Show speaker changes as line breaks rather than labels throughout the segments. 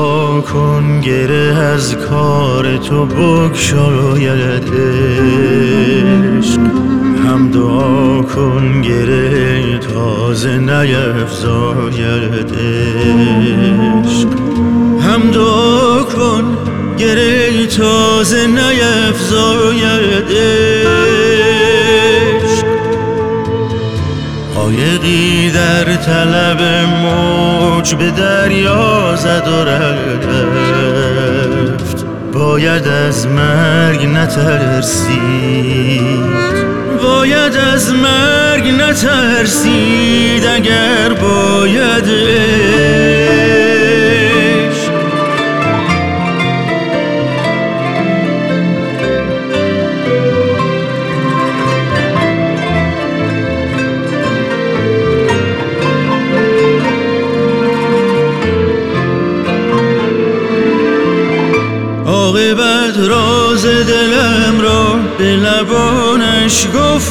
دعا کن گره از کار تو بگشاید عشق. هم دعا کن گره تازه نیفزاید عشق. هم دعا کن گره تازه نیفزاید عشق. قایقی در طلب موج به دریا زد و رفت، باید از مرگ نترسید، باید از مرگ نترسید اگر باید عشق. عاقبت راز دلم را به لبانش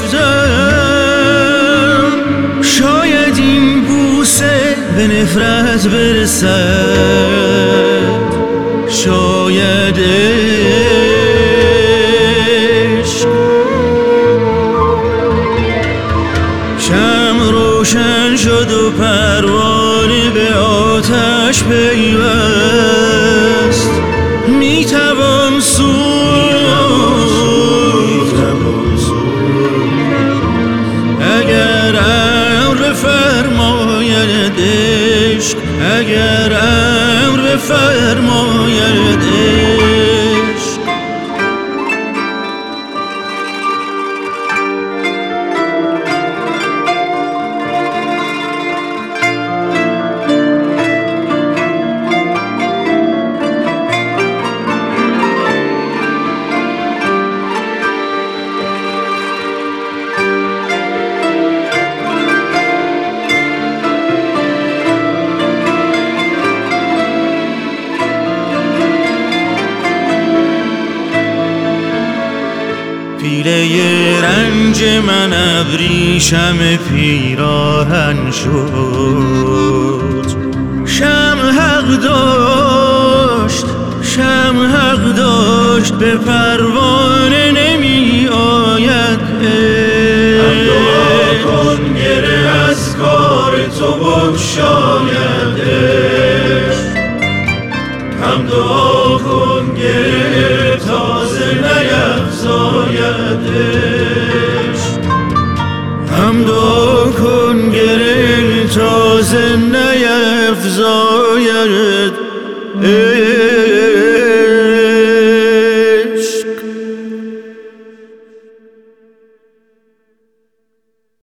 گفتم، شاید این بوسه به نفرت برسد، شاید عشق. شمع روشن شد و پروانه به آتش پیوست، میتوان سوخت اگر امر بفرماید عشق، اگر امر بفرماید عشق. پیله رنج من ابریشم پیراهن شد، شمع حق داشت، شمع حق داشت، به پروانه نمی آید عشق. دعا کن گره از کار تو بگشاید عشق. هم دعا کن گره تازه نیفزاید عشق. هم دعا کن گره تازه نیفزاید